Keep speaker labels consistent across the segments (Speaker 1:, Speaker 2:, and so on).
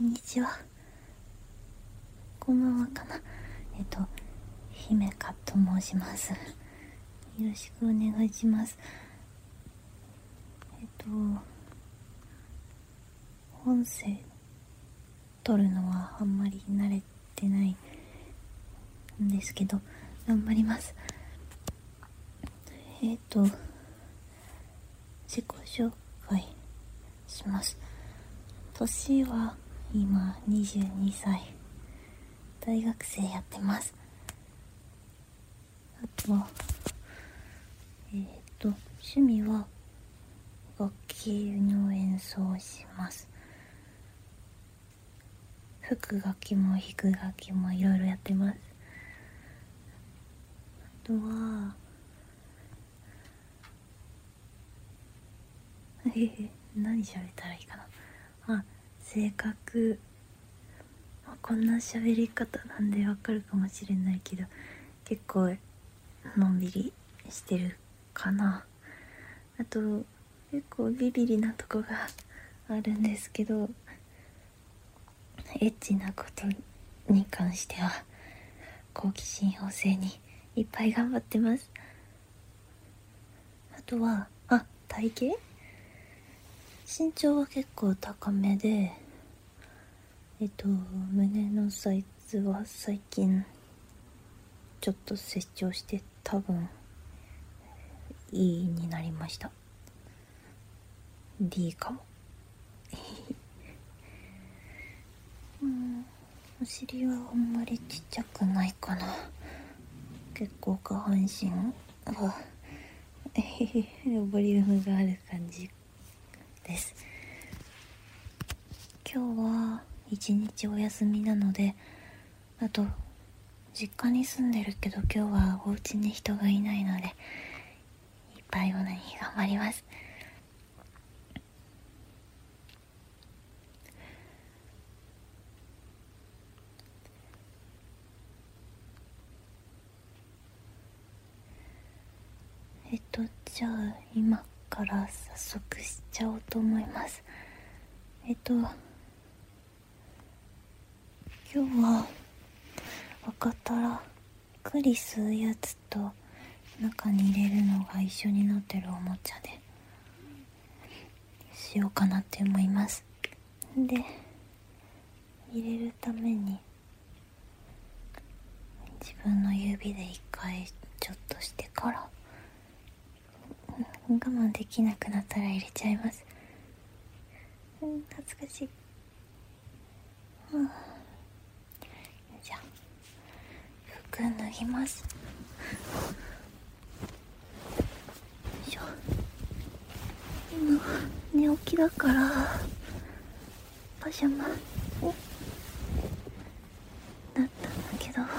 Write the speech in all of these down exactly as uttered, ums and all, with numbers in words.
Speaker 1: こんにちは。こんばんはかな。えっと姫香と申します。よろしくお願いします。えっと音声撮るのはあんまり慣れてないんですけど頑張ります。えっと自己紹介します。年は今にじゅうにさい、大学生やってます。あとはえっと趣味は楽器の演奏をします。吹く楽器も弾く楽器もいろいろやってます。あとはえへ何喋ったらいいかな。あ、性格、まあ、こんな喋り方なんでわかるかもしれないけど結構のんびりしてるかな。あと結構ビビリなとこがあるんですけど、エッチなことに関しては好奇心旺盛にいっぱい頑張ってます。あとはあ体型、身長は結構高めで、えっと胸のサイズは最近ちょっと成長して多分 E になりました。 D かもうん、お尻はあんまりちっちゃくないかな。結構下半身はボリュームがある感じです。今日は一日お休みなので、あと実家に住んでるけど今日はお家に人がいないのでいっぱいオナニー頑張ります。えっとじゃあ今から早速しちゃおうと思います。えっと今日は赤たら栗吸うやつと中に入れるのが一緒になってるおもちゃでしようかなって思います。で入れるために自分の指で一回ちょっとしてから我慢できなくなったら入れちゃいます。うん、恥ずかしい。うん、じゃあ服脱ぎます。よいしょ。今寝起きだからパジャマだったんだけど、うん、よ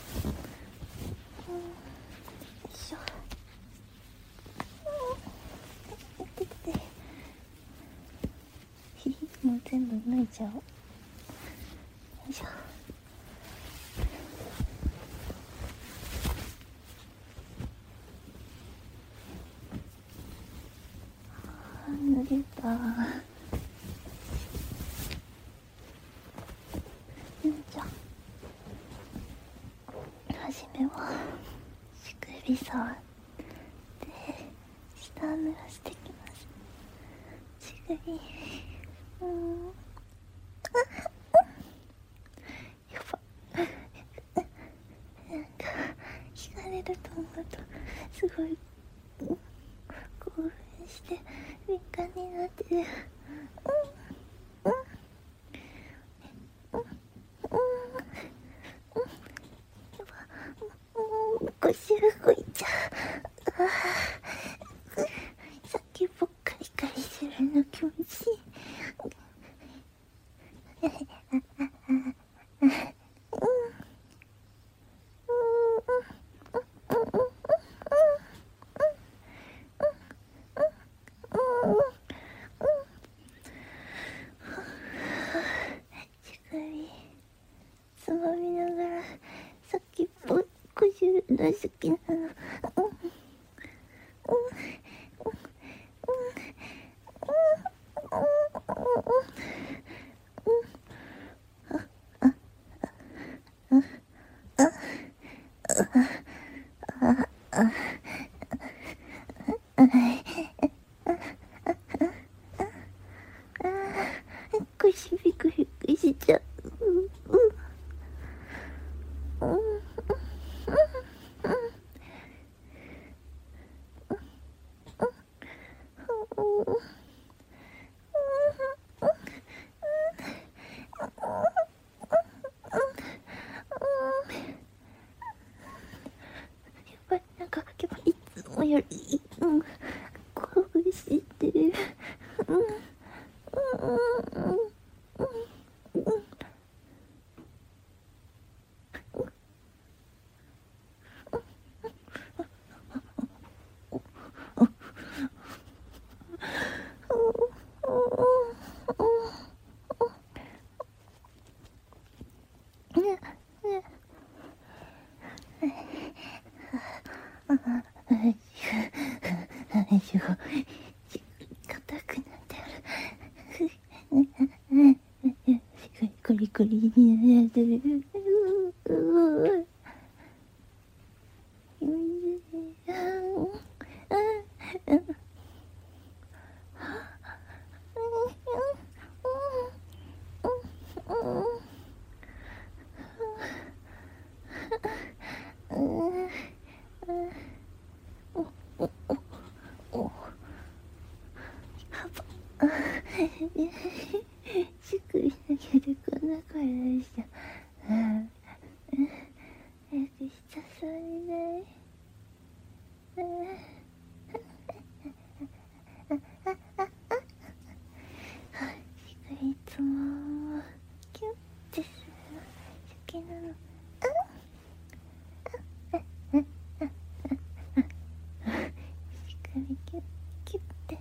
Speaker 1: いしょ。もう全部脱いじゃおう。よいしょ。脱げた。よいしょ。はじめは乳首触って下濡らしてきます。乳首、うん、やばなんか引かれると思うとすごい興奮して敏感になってる。うんうんうんうん、やば、もう腰動いちゃう。あさっきぽっかりカリするの気持ちいい。つまみながらさっきぽっこじるの好きなの。うんうん腰ビクビクしちゃう。なんか今日いつもより、うん、興奮してる。うんうんうんうん硬くなってある。コリコリになってる。しくいだけでこんな声出した。早くしたそうにない。しくいつもキュッてするの好きなの。しくいキュッキュッて。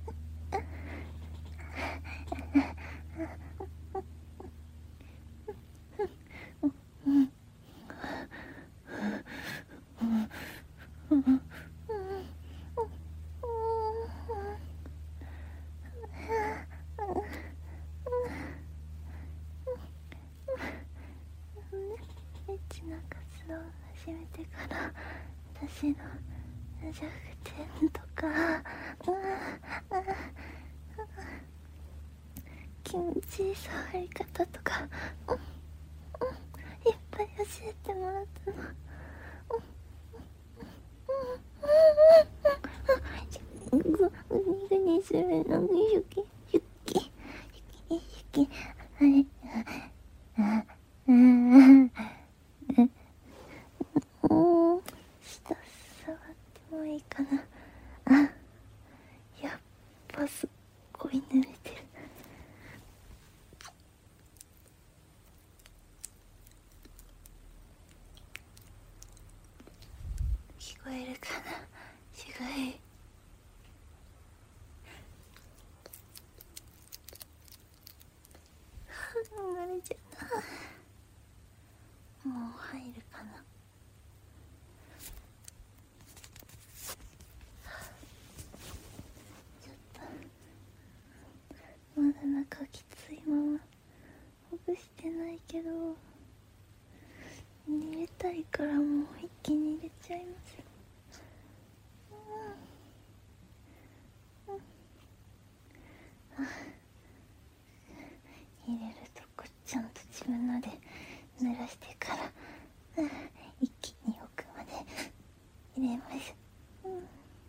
Speaker 1: エッチな活動を始めてから私の弱点とか、気持ちいい触り方とか、うんうん、いっぱい教えてもらったの。グニグニするのにゆきゆきゆきゆきあれああうん下触ってもいいかな。あ、やっぱすっごい濡れてる。聞こえるかな、しがい。慣れちゃった。もう入るかな。ちょっとまだ中きついままほぐしてないけど、入れたいからもう一気に入れちゃいます。入れるとこちゃんと自分ので濡らしてから、うん、一気に奥まで入れます。うん、うん、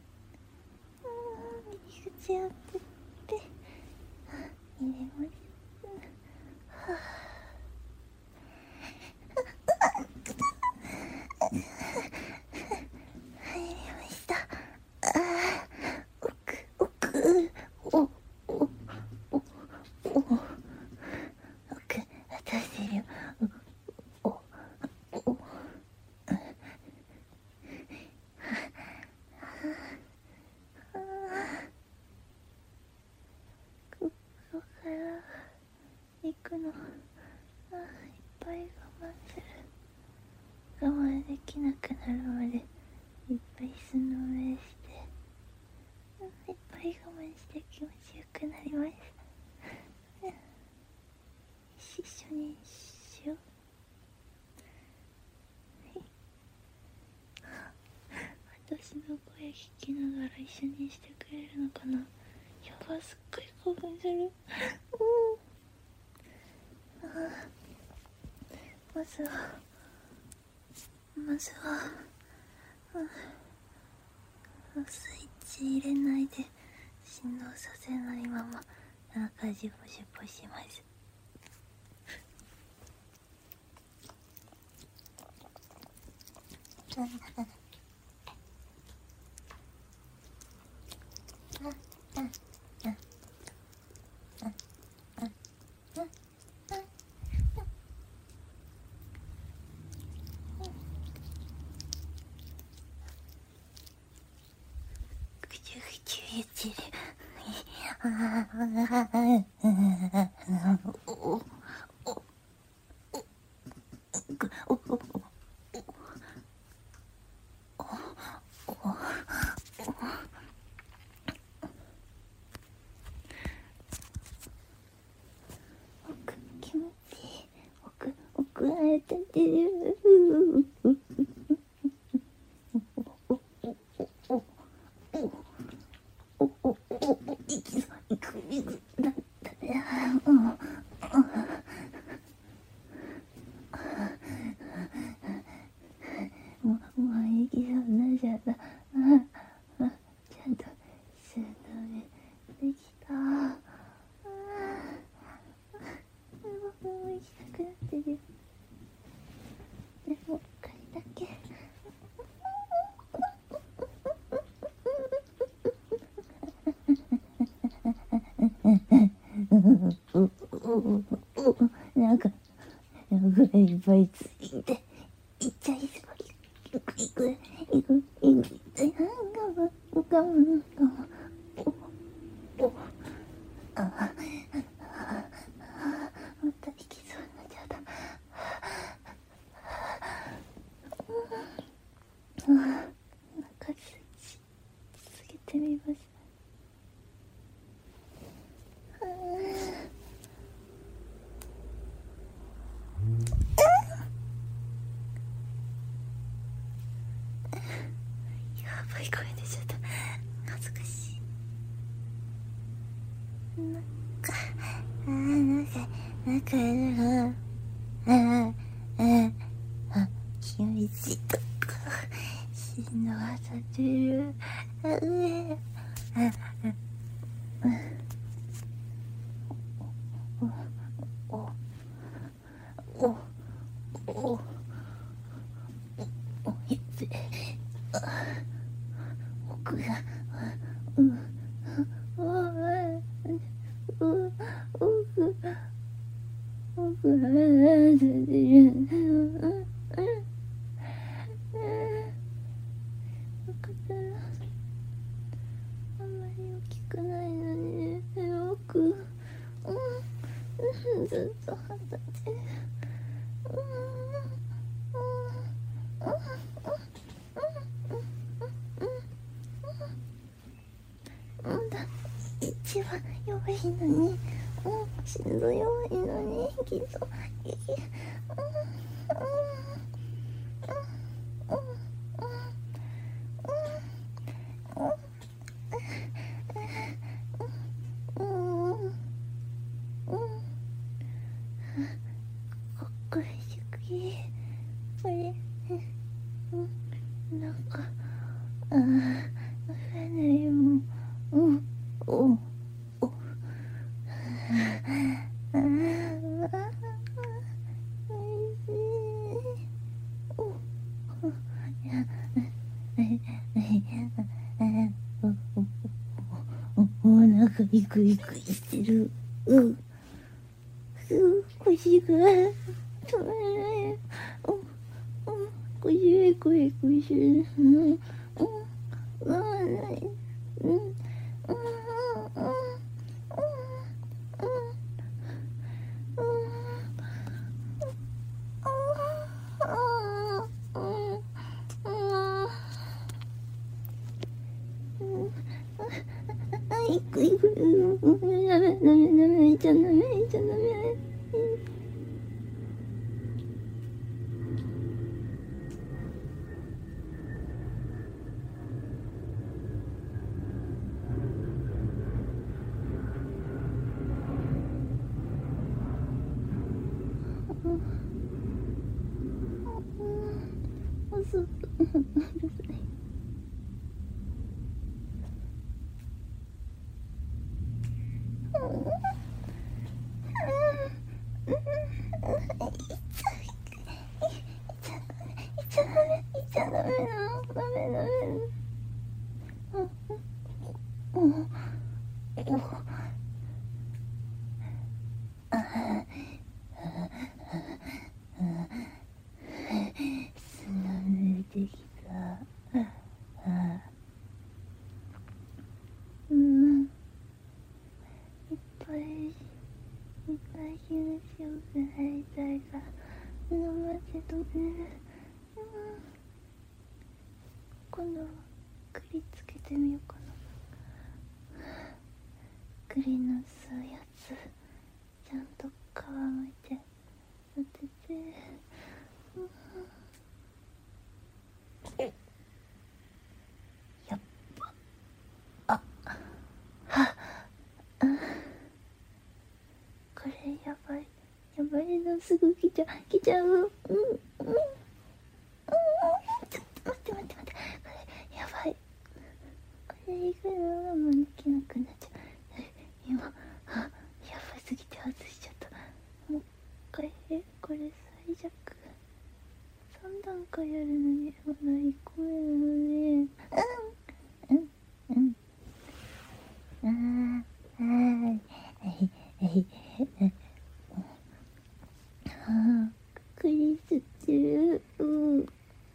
Speaker 1: 入り口を取って入れます。うん、はあ入りました。あー、奥奥おおおお奥当たってるよ。おおおここから行くの。あ、いっぱい我慢する。我慢できなくなるまでいっぱい椅子の上して、いっぱい我慢して気持ちよくなります。一緒にしよう。あ聞きながら一緒にしてくれるのかな。やば、すっごい興奮する。うんあまずはまずは、うん、スイッチ入れないで振動させないまま中ジポジポします。ぐちゅぐちゅ言ってる。おおおおおお気持ちいい。奥奥あえててる。なんか、なんかいっぱいついて、いっちゃいそう。いくいく、いく、いく、いく、我慢、我慢、我慢。お、お、あ、また行きそうになっちゃった。なんかスイッチつけてみます。やばい声出ちゃった。恥ずかしい。なんか、あーなんか、なんか、あーあーあ、気持ちいいとこ、しんどがされる。あ、うえ、あ、あ、お、お、お、お、お、お、やべえ。奥が、うん、うわ、うわ、奥が、奥が、出てる。分かったら、あんまり大きくないのに、奥、うん、ずっと肌で、うん、うん、うん、うんだ、一番弱いのに、うん、心臓弱いのに、きっと、いい、うん、うん、うん、うん、うん、うん、かっこいい、これ、うん、なんか、ああ、わかんないよ、もう、うん、お、お、ああ、おいしい。お、いや、お、お腹ビクビクしてる。うん、腰が止まらない。うん、うん、腰がこいこいする。うん、うん、我慢ない。うん、うん、うん、うん。いくいく、うん、ダメダメダメ、いっちゃダメ、いっちゃダメ。 ちゃダメ、いっちゃダメなの、ダメダメ。うん、うん、うん、ああ、砂抜いてきた。ああ、うん、いっぱいいっぱい気持ちよくなりたいから頑張ってとね。うん、今度は栗つけてみようかな。栗の吸うやつちゃんと皮むいて当てて、うん、やっぱあはあ、これやばいやばいの、すぐ来ちゃう来ちゃう。うん、うん、ちょっと待って待って待って、これやばい、これ以外は我慢できなくなっちゃう。今あやばいすぎて外しちゃった。もう一回、えこれ最弱さん段階やるのにまだいっこめなのね。うんうんうんあーはいはいあクリスってる。うん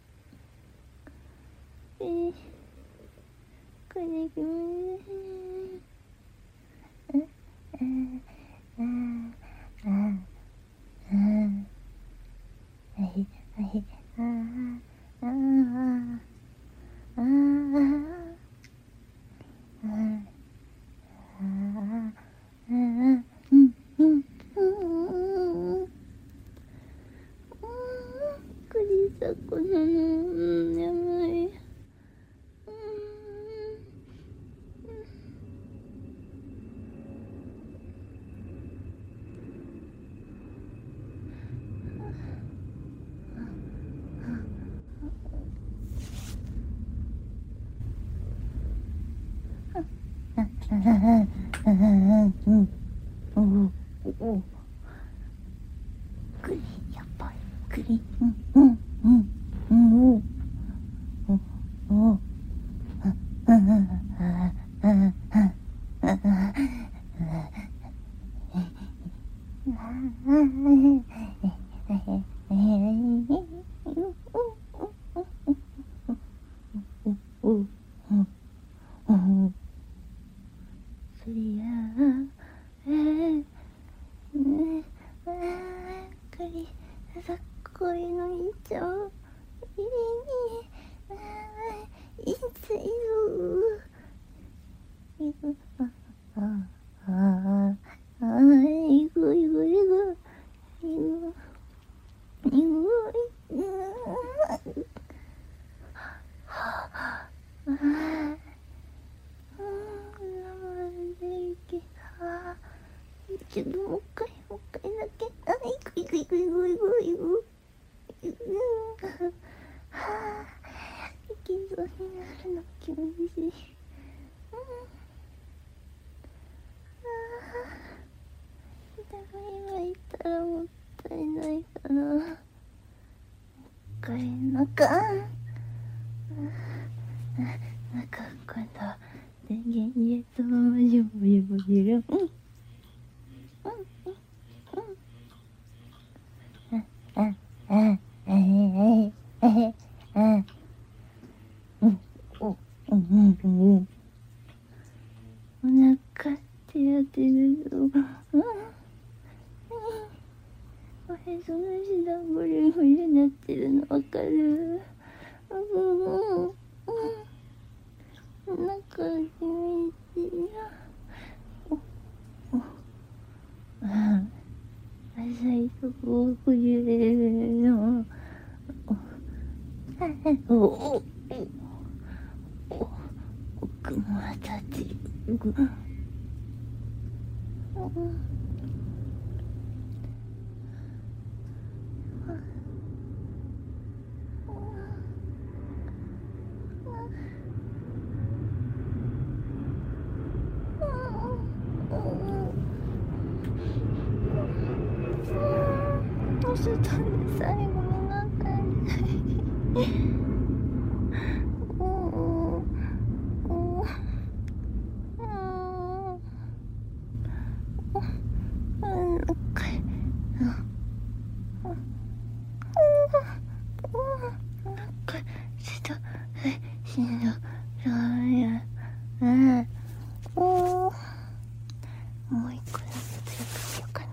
Speaker 1: えー、これごめんね。うんうんうんうんうんはいはいあーあーあーあーあーうんうんうんうん栗さこなの、うん、やばい。うん栗やばい栗うんうんうんうんうんうんそりゃあえーねあー栗さっこいのいちゃういいねあーいついるいくあああああいくいくいくいくいくいくはあああちょっともう一回もう一回だけあいくいくいくいくいくいくいくいくはあいきそうになるの気持ちいい。うんああでも今言ったらもったいないかな。もう一回中中今度は電源入れたままジュボジュボジュる。うんうんうんうんうんうんうんうんうんうんうんお腹ってやってるぞ。うんおへその下ブルブルなってるのわかる。うんうんうんお腹気持ちいいな。おおあ浅いとこをくじれるの。おおおお奥も当たってる。うんちょっとうるさい、ごめんなさい。うんうんうんうんうんかいちょっとしんどいやうんおーもう一個だけ追加しようかな。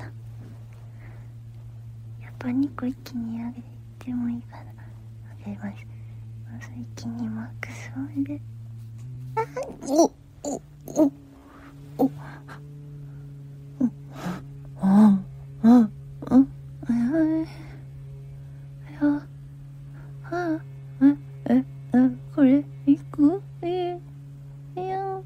Speaker 1: やっぱにこ一気にあげてもいいかな。あげます。まず一気にマックスを上げあおおおおあああああああえええこれいくえいやうん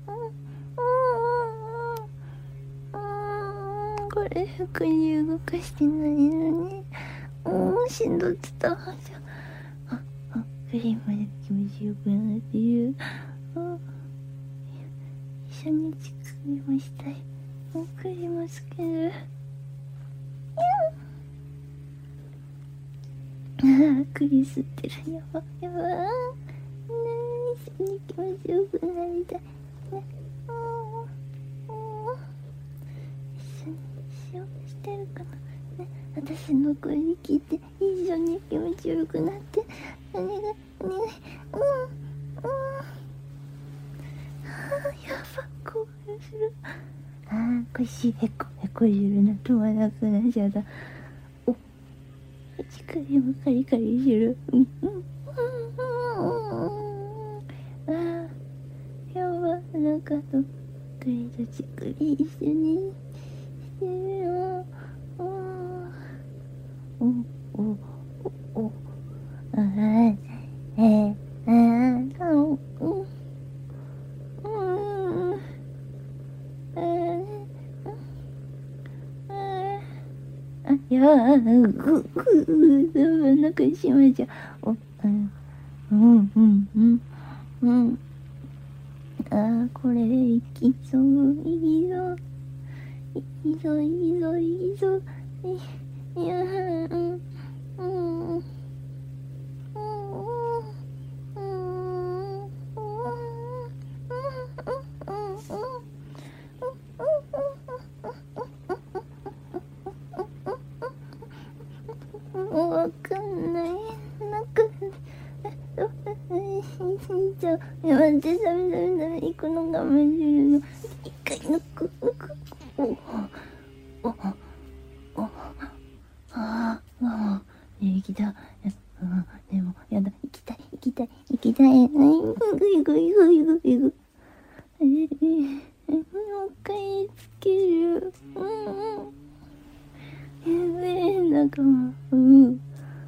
Speaker 1: うんこれ服に動かしてないのにうんしんどってたわじゃああクリームで気持ちよくなってるあ一緒に乳首もしたいお首もつけるああ栗吸ってるやばやばねえ一緒に気持ちよくなりたいねうんうん一緒にしようしてるかなね私の声聞いて一緒に気持ちよくなってお願いお願いうんうんあやば興奮するあー腰へこへこするの止まらなくなっちゃったお乳首もカリカリするうんうんあーやばなんかと首と乳首一緒にしてるよおおおおおあーえー、あーあーうんうんあ、いやー、ぐ、ぐ、なんかしまじゃ、お、うん、うん、うん、うん、うん。あー、これ、いきそう、いきそう、いきそう、いきそう、いきそう、い、いやー、うん、うん、うん、うん、うん、わかんない。なんか、じゃあ、待って、ダメダメダメ、行くの我慢するの。一回抜く、抜く。お、お、お、ああ、ああ、できた。うん、でも、やだ、行きたい、行きたい、行きたい。行く、行く、行く、行く、行く。えー、もう一回つける。うん、うん。えー、なんかもう、うん。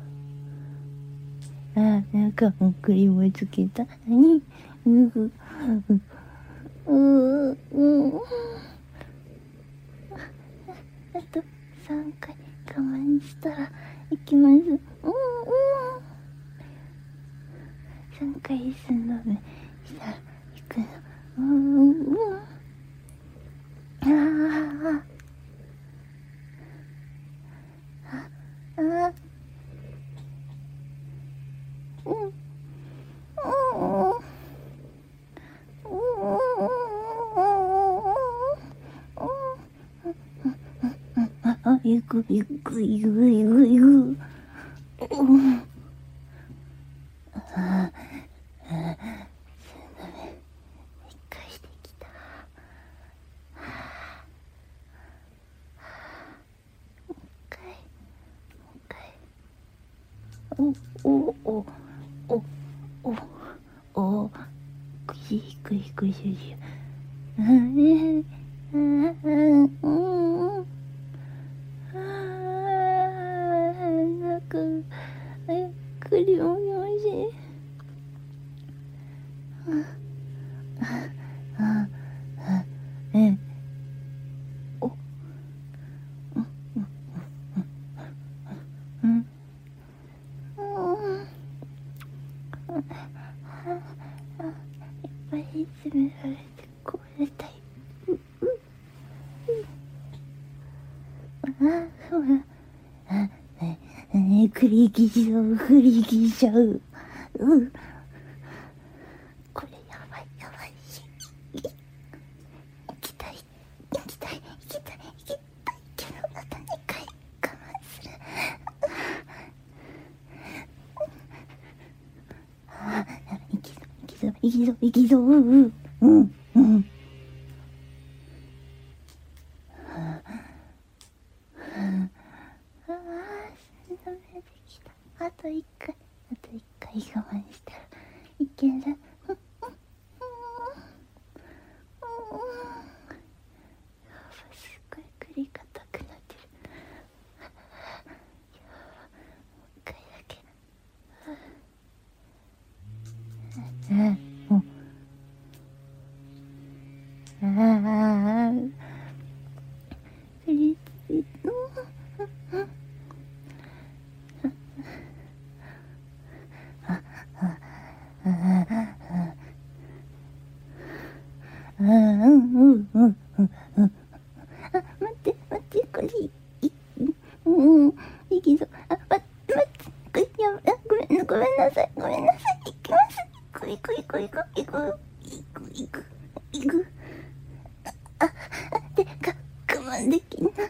Speaker 1: あ、なんかもうクリームつけた。何うん、うん、うん、うん。あとさんかい我慢したらいきます。うん、うん。さんかいすんのね。したらいくの。うん、うん。ああ。ああ。うん。うん。あ、行く行く行く行く行く。ああ、一回してきた。もう一回、もう一回。おおおおおお。くしひくひくしゅしゅ。あれあうんうんあなんかえくりも気持ちいいあああえおうんうんうんうんいっぱい詰められてこれたいあほらあクリギしちゃう、クリギしちゃう。うん。これやばい、やばい。行きたい、行きたい、行きたい、行きたいけど、またにかい我慢する。ああ、行きそう、行きそう、行きそう、行きそう、うん、うん、うん。あと一回、あと一回我慢したらいける。すっごい首が硬くなってる。もう一回だけ。うん、もう。ああ。首ついた。うんうんうんうんうん。あ、待って待って、これいうん、いきそう。あ、待って待って、これやばい、ごめんごめんなさい、ごめんなさい、いきます。いくいくいくいくいくいくいくいく。あ、でか我慢できんなかった。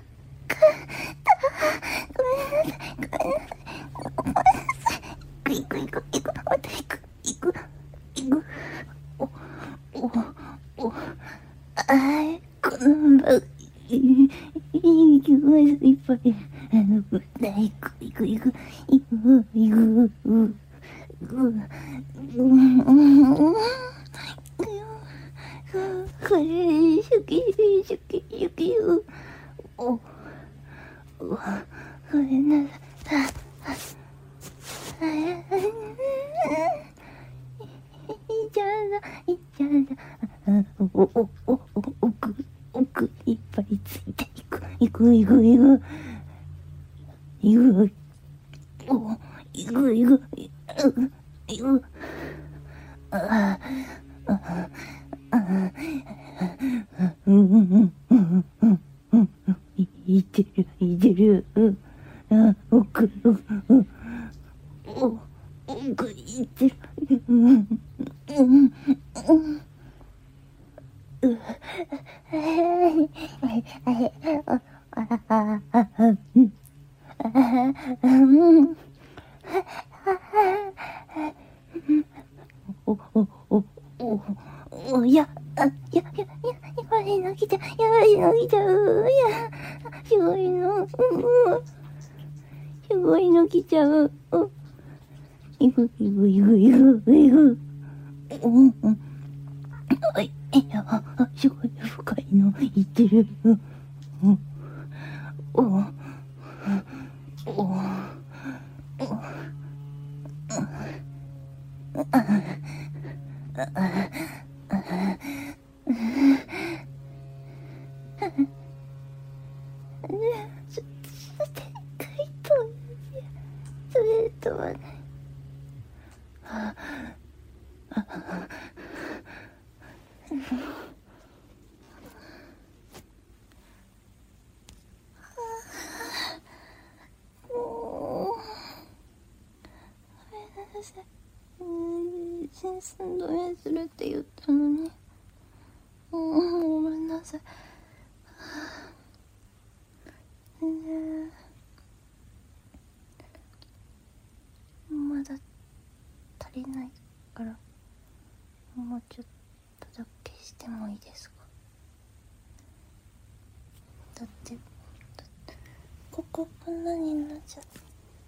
Speaker 1: ごめんなさい、ごめんなさい、ごめんなさい。いくいくいくいく、またいくいくいく。おおお。あー、この場いきます、いっぱい。あの、いく、いく、いく、いく、いく、う、う、うん、うん、これ、シュキ、シュキ、シュキ、お、お、ごめんなさい。あ、あ、いっちゃうぞ、いっちゃうぞ。お、お、お、お、奥、奥、いっぱいついていく、いく、いく、いく。いく、お、いく、いく、いく。ああ、ああ、ああ、うん、うん、うん、うん、うん、いってる、いってる。うん、あ、奥、奥、お、奥、いってる。うん、うん、うん。うはい、はい、ああ、ああ、うん、ああ、うん。お、お、お、お、お、いや、あ、いや、いや、いや、やばいの来ちゃう、やばいの来ちゃう、いや、すごいの、うん、すごいの来ちゃう、お、いく、いく、いく、いく、いく、うん、うん、あ、いや、あ、すごい深いの、いってる、うん、うん、お、お、お、ちょっと、展開と、それとはない。先生どうするって言ったのに、うん、ごめんなさい。ねえ、まだ足りないから、もうちょっとだけしてもいいですか？だって、だってこここんなになっちゃった。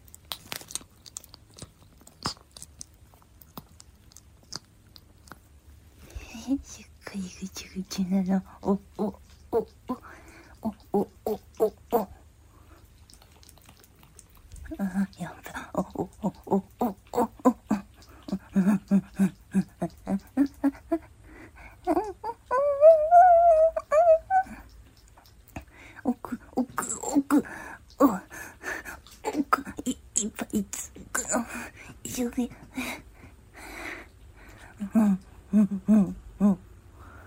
Speaker 1: しっかりぐちぐちなの。お、お、お、お、お、お、お、お、お。あ、やば。お、お、お、お、お、お、お。奥、奥、奥、お、奥、い、いっぱいつくの。一生懸命。うん、うん、うん、うん。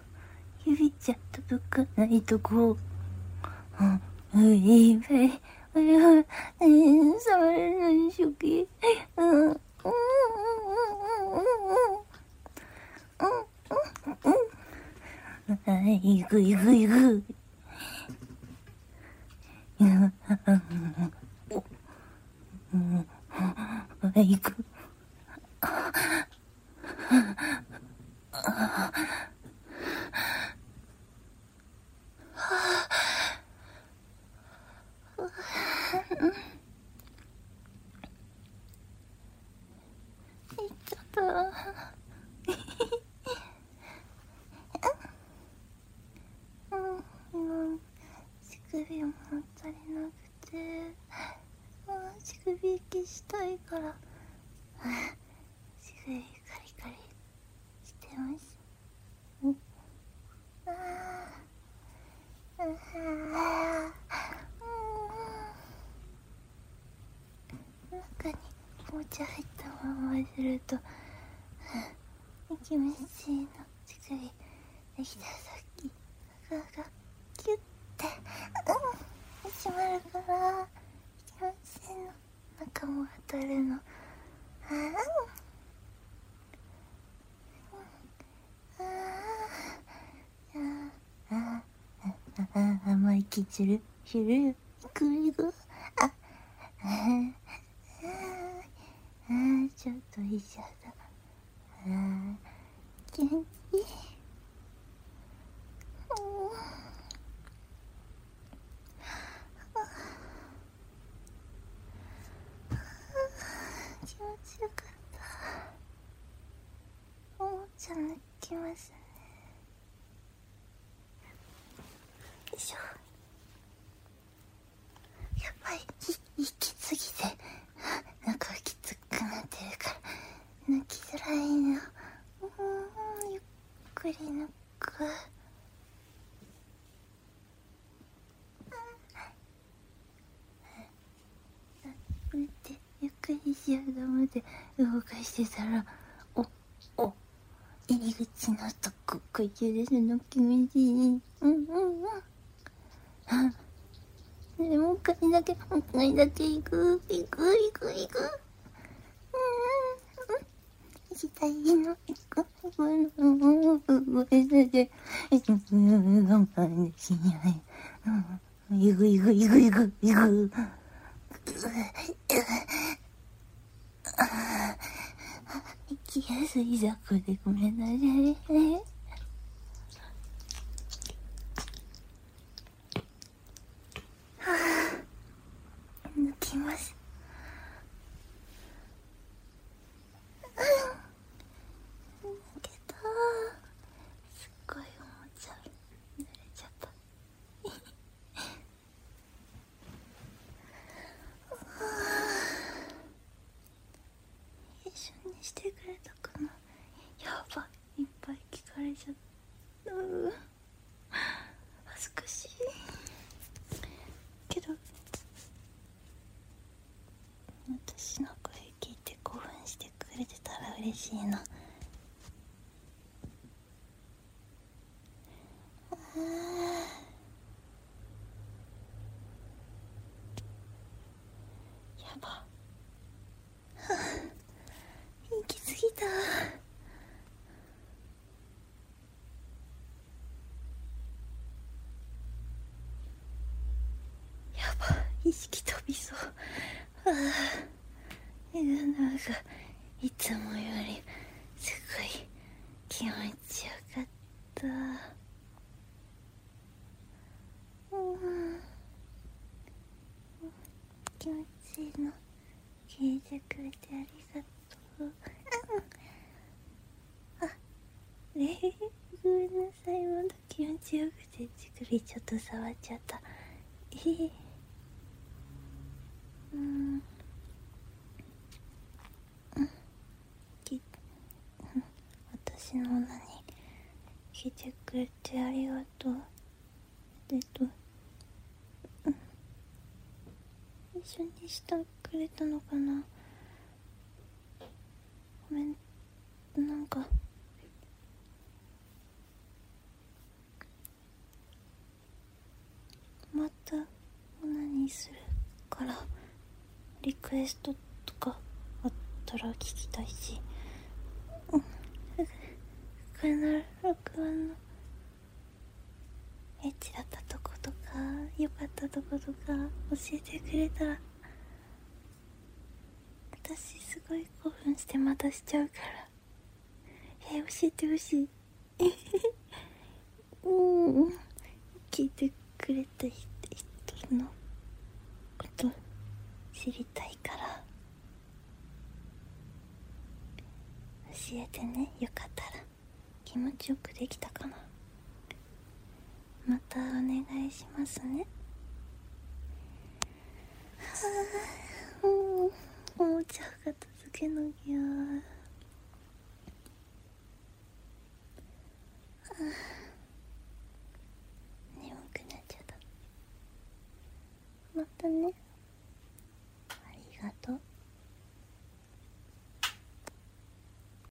Speaker 1: 指ちゃんとぶかないとこ。うん、いっぱい、 触れるのに初期。うん。うん。うん。うん。うん。はい、行く行く行く。うん。うん。行く。乳首も足りなくて、乳首息したいから、乳首カリカリしてます。うん、あー、うん、中にお茶入ったまますると、気持ちいいの。乳首できたらさっきががキュッて、うん、閉まるから気持ちいいの。中も当たるの。あああああ、甘い気するする。行く行く。ああああ、ちょっといいじゃん。ああ、気持ちいい。気持ちよかった。おもちゃ抜きますね。よいしょ。やっぱり息すぎてなんかきつくなってるから抜きづらいの。うん、ゆっくり抜く。待って、ゆっくりしようと思って動かしてたら、おお入り口のとここいてですの気持ちいい。うんうんうん。でもう一回だけ、もう一回だけ行く行く行く行く。うんうん。行きたいの。行く行くの。うんうん。ごめんなさい。うん、我慢できない。うん。行く行く行く行く行く。行きやすい雑魚でごめんなさい。抜きます。抜けた。すっごいおもちゃ濡れちゃった。一緒にしてくれたかな。やばい、いっぱい聞かれちゃった。う恥ずかしいけど、私の声聞いて興奮してくれてたら嬉しいな。あー、やば、はあ、行き過ぎた。やば、意識飛びそう。ああ、なんかいつもよりすごい気持ちよかった。うん、気持ちいいの聞いてくれてありがとう。あ、えー、ごめんなさい。まだ気持ちよくて乳首ちょっと触っちゃった。えー、うん、き私の女に聞いてくれてありがとう。えっと、うん、一緒にしてくれたのかな。ごめん、なんかまたオナニーするかからリクエストとかあったら聞きたいし、うん、福の録音のエッチだったとことか良かったとことか教えてくれたら、私すごい興奮してまたしちゃうから、え教えてほしいうん聞いてくれた人のこと知りたいから教えてね。よかったら。気持ちよくできたかな。またお願いしますね。はぁ、もうおもちゃ片付けなきゃ。はぁ、眠くなっちゃった。またね。